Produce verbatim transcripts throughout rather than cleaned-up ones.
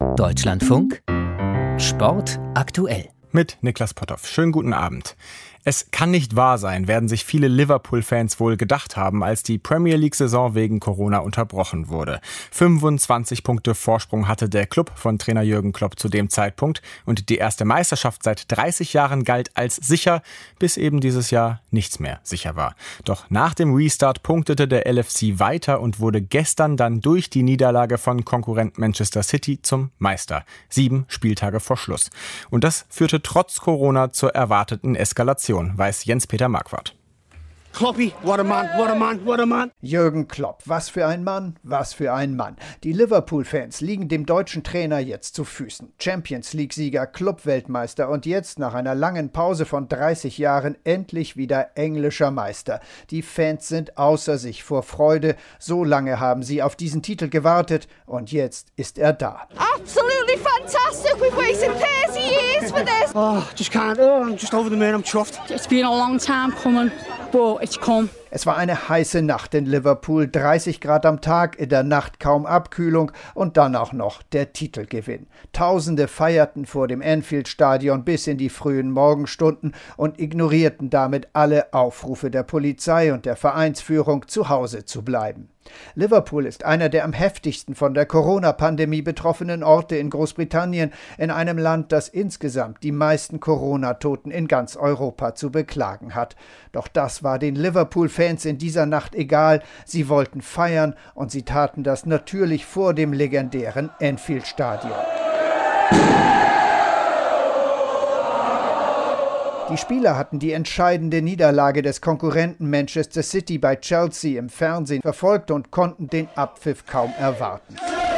Deutschlandfunk Sport aktuell. Mit Niklas Potthoff. Schönen guten Abend. Es kann nicht wahr sein, werden sich viele Liverpool-Fans wohl gedacht haben, als die Premier League-Saison wegen Corona unterbrochen wurde. fünfundzwanzig Punkte Vorsprung hatte der Club von Trainer Jürgen Klopp zu dem Zeitpunkt und die erste Meisterschaft seit dreißig Jahren galt als sicher, bis eben dieses Jahr nichts mehr sicher war. Doch nach dem Restart punktete der L F C weiter und wurde gestern dann durch die Niederlage von Konkurrent Manchester City zum Meister. Sieben Spieltage vor Schluss. Und das führte trotz Corona zur erwarteten Eskalation, weiß Jens-Peter Marquardt. Kloppy, what a man, what a man, what a man. Jürgen Klopp, was für ein Mann, was für ein Mann. Die Liverpool-Fans liegen dem deutschen Trainer jetzt zu Füßen. Champions-League-Sieger, Club-Weltmeister und jetzt nach einer langen Pause von dreißig Jahren endlich wieder englischer Meister. Die Fans sind außer sich vor Freude. So lange haben sie auf diesen Titel gewartet und jetzt ist er da. Absolutely fantastic. We've waited thirty years for this. Oh, just can't. Oh, I'm just over the moon. I'm chuffed. It's been a long time coming, but it's come. Es war eine heiße Nacht in Liverpool, dreißig Grad am Tag, in der Nacht kaum Abkühlung und dann auch noch der Titelgewinn. Tausende feierten vor dem Anfield-Stadion bis in die frühen Morgenstunden und ignorierten damit alle Aufrufe der Polizei und der Vereinsführung, zu Hause zu bleiben. Liverpool ist einer der am heftigsten von der Corona-Pandemie betroffenen Orte in Großbritannien, in einem Land, das insgesamt die meisten Corona-Toten in ganz Europa zu beklagen hat. Doch das war den Liverpool-Fans in dieser Nacht egal. Sie wollten feiern und sie taten das natürlich vor dem legendären Anfield-Stadion. Die Spieler hatten die entscheidende Niederlage des Konkurrenten Manchester City bei Chelsea im Fernsehen verfolgt und konnten den Abpfiff kaum erwarten.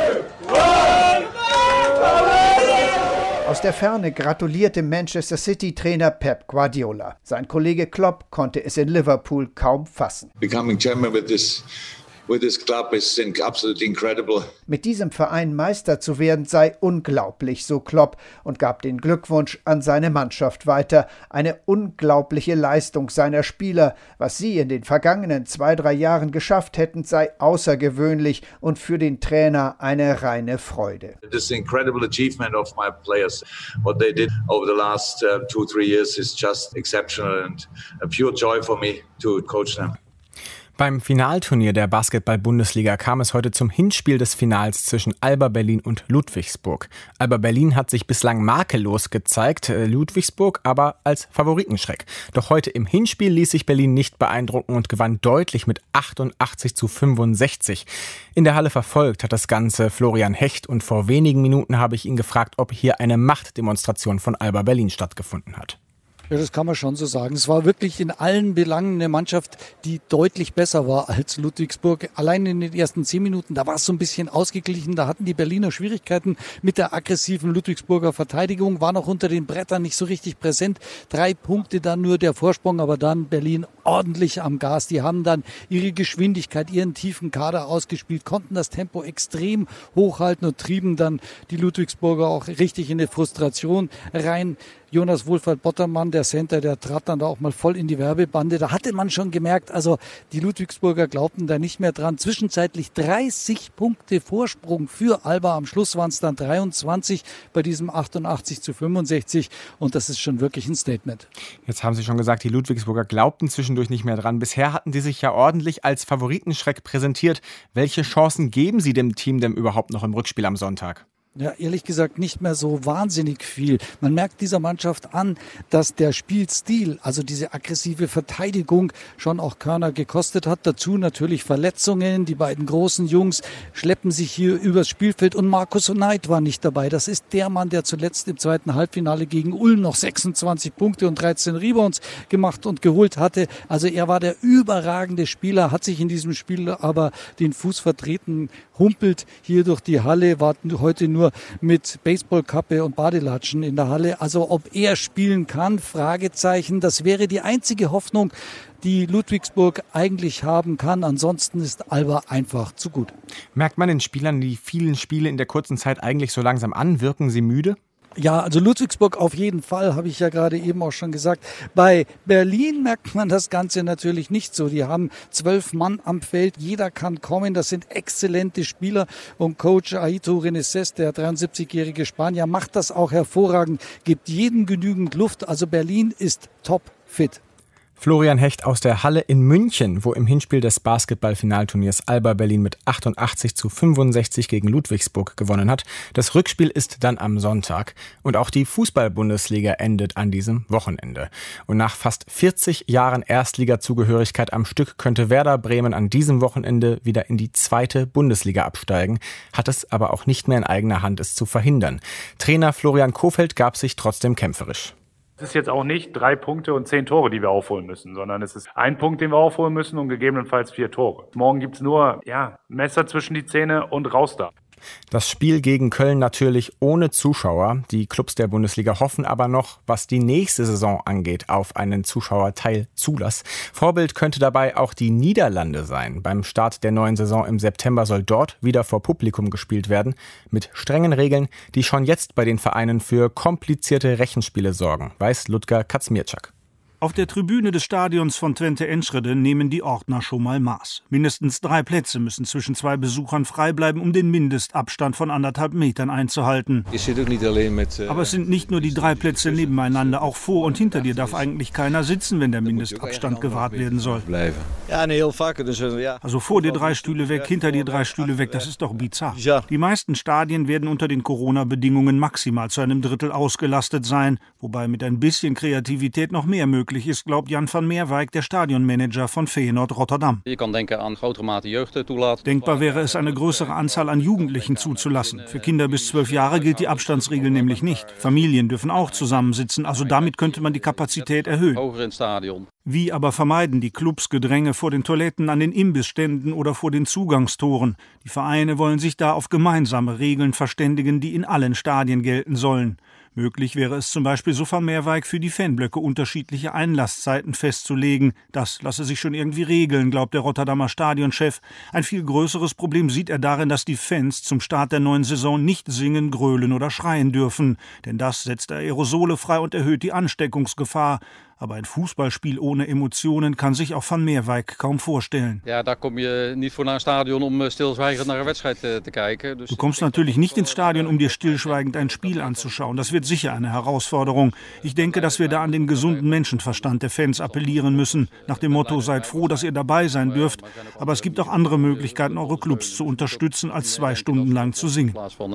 Aus der Ferne gratulierte Manchester City-Trainer Pep Guardiola. Sein Kollege Klopp konnte es in Liverpool kaum fassen. Becoming chairman with this With this club is absolutely incredible. Mit diesem Verein Meister zu werden sei unglaublich, so Klopp, und gab den Glückwunsch an seine Mannschaft weiter. Eine unglaubliche Leistung seiner Spieler. Was sie in den vergangenen zwei, drei Jahren geschafft hätten, sei außergewöhnlich und für den Trainer eine reine Freude. This incredible achievement of my players. What they did over the last uh, two, three years is just exceptional and a pure joy for me to coach them. Beim Finalturnier der Basketball-Bundesliga kam es heute zum Hinspiel des Finals zwischen Alba Berlin und Ludwigsburg. Alba Berlin hat sich bislang makellos gezeigt, Ludwigsburg aber als Favoritenschreck. Doch heute im Hinspiel ließ sich Berlin nicht beeindrucken und gewann deutlich mit achtundachtzig zu fünfundsechzig. In der Halle verfolgt hat das Ganze Florian Hecht und vor wenigen Minuten habe ich ihn gefragt, ob hier eine Machtdemonstration von Alba Berlin stattgefunden hat. Ja, das kann man schon so sagen. Es war wirklich in allen Belangen eine Mannschaft, die deutlich besser war als Ludwigsburg. Allein in den ersten zehn Minuten, da war es so ein bisschen ausgeglichen. Da hatten die Berliner Schwierigkeiten mit der aggressiven Ludwigsburger Verteidigung, waren auch unter den Brettern nicht so richtig präsent. Drei Punkte dann nur der Vorsprung, aber dann Berlin ordentlich am Gas. Die haben dann ihre Geschwindigkeit, ihren tiefen Kader ausgespielt, konnten das Tempo extrem hochhalten und trieben dann die Ludwigsburger auch richtig in eine Frustration rein. Jonas Wohlfahrt-Bottermann, der Center, der trat dann da auch mal voll in die Werbebande. Da hatte man schon gemerkt, also die Ludwigsburger glaubten da nicht mehr dran. Zwischenzeitlich dreißig Punkte Vorsprung für Alba. Am Schluss waren es dann dreiundzwanzig bei diesem achtundachtzig zu fünfundsechzig. Und das ist schon wirklich ein Statement. Jetzt haben Sie schon gesagt, die Ludwigsburger glaubten zwischendurch nicht mehr dran. Bisher hatten die sich ja ordentlich als Favoritenschreck präsentiert. Welche Chancen geben Sie dem Team denn überhaupt noch im Rückspiel am Sonntag? Ja, ehrlich gesagt nicht mehr so wahnsinnig viel. Man merkt dieser Mannschaft an, dass der Spielstil, also diese aggressive Verteidigung, schon auch Körner gekostet hat. Dazu natürlich Verletzungen. Die beiden großen Jungs schleppen sich hier übers Spielfeld und Markus Knight war nicht dabei. Das ist der Mann, der zuletzt im zweiten Halbfinale gegen Ulm noch sechsundzwanzig Punkte und dreizehn Rebounds gemacht und geholt hatte. Also er war der überragende Spieler, hat sich in diesem Spiel aber den Fuß vertreten, humpelt hier durch die Halle, war heute nur mit Baseballkappe und Badelatschen in der Halle. Also ob er spielen kann, Fragezeichen. Das wäre die einzige Hoffnung, die Ludwigsburg eigentlich haben kann. Ansonsten ist Alba einfach zu gut. Merkt man den Spielern die vielen Spiele in der kurzen Zeit eigentlich so langsam an? Wirken sie müde? Ja, also Ludwigsburg auf jeden Fall, habe ich ja gerade eben auch schon gesagt. Bei Berlin merkt man das Ganze natürlich nicht so. Die haben zwölf Mann am Feld, jeder kann kommen. Das sind exzellente Spieler und Coach Aito Reneses, der dreiundsiebzigjährige Spanier, macht das auch hervorragend, gibt jedem genügend Luft. Also Berlin ist top fit. Florian Hecht aus der Halle in München, wo im Hinspiel des Basketball-Finalturniers Alba Berlin mit achtundachtzig zu fünfundsechzig gegen Ludwigsburg gewonnen hat. Das Rückspiel ist dann am Sonntag. Und auch die Fußball-Bundesliga endet an diesem Wochenende. Und nach fast vierzig Jahren Erstliga-Zugehörigkeit am Stück könnte Werder Bremen an diesem Wochenende wieder in die zweite Bundesliga absteigen, hat es aber auch nicht mehr in eigener Hand, es zu verhindern. Trainer Florian Kohfeldt gab sich trotzdem kämpferisch. Es ist jetzt auch nicht drei Punkte und zehn Tore, die wir aufholen müssen, sondern es ist ein Punkt, den wir aufholen müssen und gegebenenfalls vier Tore. Morgen gibt's nur, ja, Messer zwischen die Zähne und raus da. Das Spiel gegen Köln natürlich ohne Zuschauer. Die Clubs der Bundesliga hoffen aber noch, was die nächste Saison angeht, auf einen Zuschauerteilzulass. Vorbild könnte dabei auch die Niederlande sein. Beim Start der neuen Saison im September soll dort wieder vor Publikum gespielt werden, mit strengen Regeln, die schon jetzt bei den Vereinen für komplizierte Rechenspiele sorgen, weiß Ludger Kazmierczak. Auf der Tribüne des Stadions von Twente Enschede nehmen die Ordner schon mal Maß. Mindestens drei Plätze müssen zwischen zwei Besuchern frei bleiben, um den Mindestabstand von anderthalb Metern einzuhalten. Aber es sind nicht nur die drei Plätze nebeneinander, auch vor und hinter dir darf eigentlich keiner sitzen, wenn der Mindestabstand gewahrt werden soll. Also vor dir drei Stühle weg, hinter dir drei Stühle weg, das ist doch bizarr. Die meisten Stadien werden unter den Corona-Bedingungen maximal zu einem Drittel ausgelastet sein, wobei mit ein bisschen Kreativität noch mehr möglich ist, glaubt Jan van Meerwijk, der Stadionmanager von Feyenoord Rotterdam. Denkbar wäre es, eine größere Anzahl an Jugendlichen zuzulassen. Für Kinder bis zwölf Jahre gilt die Abstandsregel nämlich nicht. Familien dürfen auch zusammensitzen, also damit könnte man die Kapazität erhöhen. Wie aber vermeiden die Clubs Gedränge vor den Toiletten, an den Imbissständen oder vor den Zugangstoren? Die Vereine wollen sich da auf gemeinsame Regeln verständigen, die in allen Stadien gelten sollen. Möglich wäre es zum Beispiel, so van Meerwijk, für die Fanblöcke unterschiedliche Einlasszeiten festzulegen. Das lasse sich schon irgendwie regeln, glaubt der Rotterdamer Stadionchef. Ein viel größeres Problem sieht er darin, dass die Fans zum Start der neuen Saison nicht singen, grölen oder schreien dürfen. Denn das setzt Aerosole frei und erhöht die Ansteckungsgefahr. Aber ein Fußballspiel ohne Emotionen kann sich auch van Meerwijk kaum vorstellen. Ja, da kom je niet voor naar een stadion om stilzwijgend naar een wedstrijd te kijken. Du kommst natürlich nicht ins Stadion, um dir stillschweigend ein Spiel anzuschauen. Das wird sicher eine Herausforderung. Ich denke, dass wir da an den gesunden Menschenverstand der Fans appellieren müssen. Nach dem Motto, seid froh, dass ihr dabei sein dürft. Aber es gibt auch andere Möglichkeiten, eure Clubs zu unterstützen, als zwei Stunden lang zu singen.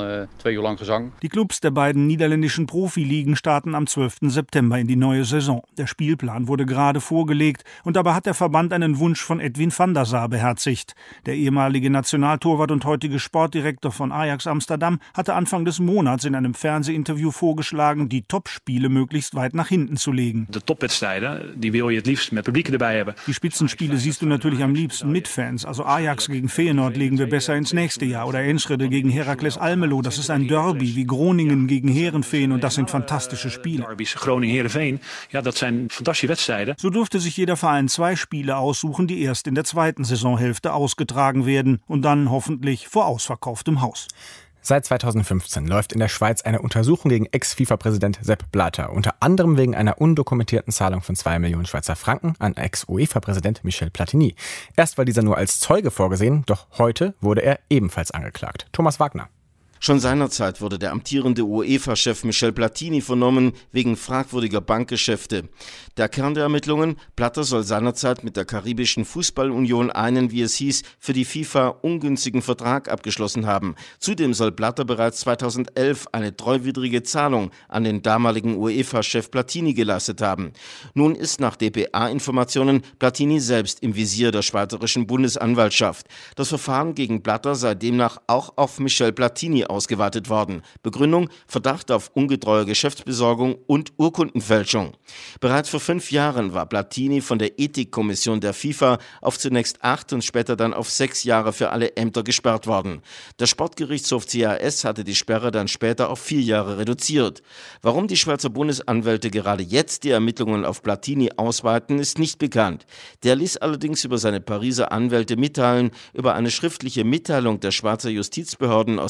Die Clubs der beiden niederländischen Profiligen starten am zwölften September in die neue Saison. Der Spielplan wurde gerade vorgelegt und dabei hat der Verband einen Wunsch von Edwin van der Sar beherzigt. Der ehemalige Nationaltorwart und heutige Sportdirektor von Ajax Amsterdam hatte Anfang des Monats in einem Fernsehinterview vorgeschlagen, die Topspiele möglichst weit nach hinten zu legen. Die Topwedstrijden, die wil je het liefst met publiek erbij hebben. Die Spitzenspiele siehst du natürlich am liebsten mit Fans. Also Ajax gegen Feyenoord legen wir besser ins nächste Jahr oder Enschede gegen Heracles Almelo. Das ist ein Derby wie Groningen gegen Heerenveen und das sind fantastische Spiele. Derbys, Groningen-Heerenveen, ja, dat zijn fantastische Wedstrijden. So durfte sich jeder Verein zwei Spiele aussuchen, die erst in der zweiten Saisonhälfte ausgetragen werden und dann hoffentlich vor ausverkauftem Haus. Seit zweitausendfünfzehn läuft in der Schweiz eine Untersuchung gegen Ex-FIFA-Präsident Sepp Blatter, unter anderem wegen einer undokumentierten Zahlung von zwei Millionen Schweizer Franken an Ex-UEFA-Präsident Michel Platini. Erst war dieser nur als Zeuge vorgesehen, doch heute wurde er ebenfalls angeklagt. Thomas Wagner. Schon seinerzeit wurde der amtierende UEFA-Chef Michel Platini vernommen wegen fragwürdiger Bankgeschäfte. Der Kern der Ermittlungen: Blatter soll seinerzeit mit der Karibischen Fußballunion einen, wie es hieß, für die FIFA ungünstigen Vertrag abgeschlossen haben. Zudem soll Blatter bereits zweitausendelf eine treuwidrige Zahlung an den damaligen UEFA-Chef Platini geleistet haben. Nun ist nach D P A-Informationen Platini selbst im Visier der schweizerischen Bundesanwaltschaft. Das Verfahren gegen Blatter sei demnach auch auf Michel Platini ausgeweitet worden. Begründung: Verdacht auf ungetreue Geschäftsbesorgung und Urkundenfälschung. Bereits vor fünf Jahren war Platini von der Ethikkommission der FIFA auf zunächst acht und später dann auf sechs Jahre für alle Ämter gesperrt worden. Der Sportgerichtshof C A S hatte die Sperre dann später auf vier Jahre reduziert. Warum die Schweizer Bundesanwälte gerade jetzt die Ermittlungen auf Platini ausweiten, ist nicht bekannt. Der ließ allerdings über seine Pariser Anwälte mitteilen, über eine schriftliche Mitteilung der Schweizer Justizbehörden aus dem Jahr zweitausendfünfzehn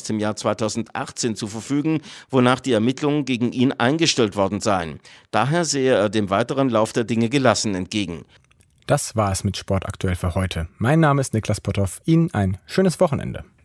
zweitausendachtzehn zu verfügen, wonach die Ermittlungen gegen ihn eingestellt worden seien. Daher sehe er dem weiteren Lauf der Dinge gelassen entgegen. Das war es mit Sport aktuell für heute. Mein Name ist Niklas Potthoff. Ihnen ein schönes Wochenende.